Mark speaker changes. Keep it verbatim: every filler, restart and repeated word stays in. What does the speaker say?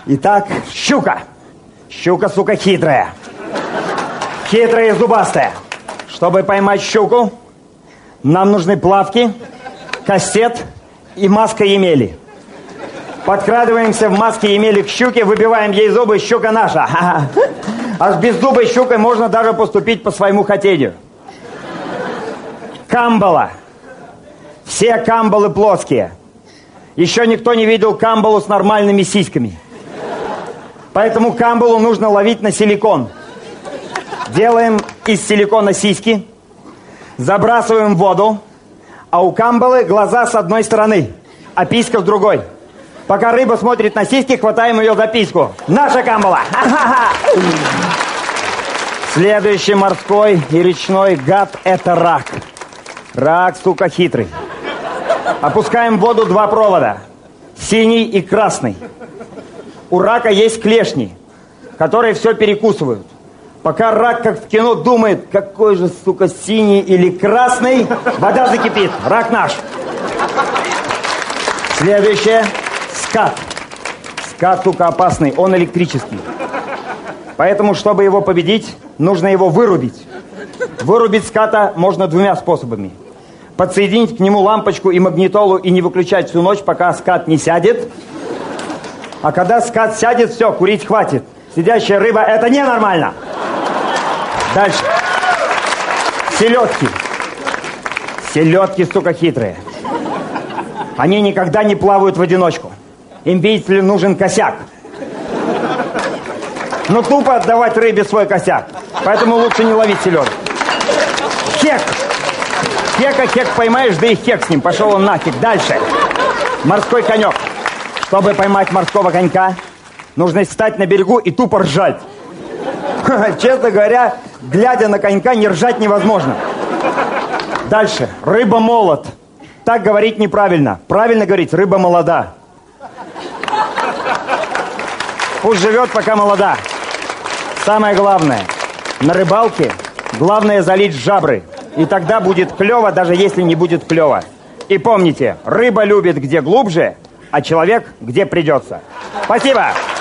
Speaker 1: Итак, щука. Щука, сука, хитрая. Хитрая и зубастая. Чтобы поймать щуку, нам нужны плавки, кастет и маска емели. Подкрадываемся в маске емели к щуке, выбиваем ей зубы, щука наша. А с беззубой щукой можно даже поступить по своему хотению. Камбала. Все камбалы плоские. Еще никто не видел камбалу с нормальными сиськами. Поэтому камбалу нужно ловить на силикон. Делаем из силикона сиськи, забрасываем в воду, а у камбалы глаза с одной стороны, а писька с другой. Пока рыба смотрит на сиськи, хватаем ее за письку. Наша камбала! Следующий морской и речной гад – это рак. Рак, сука, хитрый. Опускаем в воду два провода, синий и красный. У рака есть клешни, которые все перекусывают. Пока рак, как в кино, думает, какой же, сука, синий или красный, вода закипит. Рак наш. Следующее – скат. Скат, сука, опасный, он электрический. Поэтому, чтобы его победить, нужно его вырубить. Вырубить ската можно двумя способами. Подсоединить к нему лампочку и магнитолу и не выключать всю ночь, пока скат не сядет. А когда скат сядет, все, курить хватит. Сидящая рыба – это ненормально. Дальше. Селедки. Селедки, сука, хитрые. Они никогда не плавают в одиночку. Им, видите ли, нужен косяк. Ну, тупо отдавать рыбе свой косяк. Поэтому лучше не ловить селедок. Хек. Хека, хек поймаешь, да и хек с ним. Пошел он нафиг. Дальше. Морской конек. Чтобы поймать морского конька, нужно встать на берегу и тупо ржать. Честно говоря, глядя на конька, не ржать невозможно. Дальше. Рыба-молот. Так говорить неправильно. Правильно говорить, рыба молода. Пусть живет, пока молода. Самое главное. На рыбалке главное залить жабры. И тогда будет клево, даже если не будет клево. И помните, рыба любит где глубже, а человек где придется. Спасибо!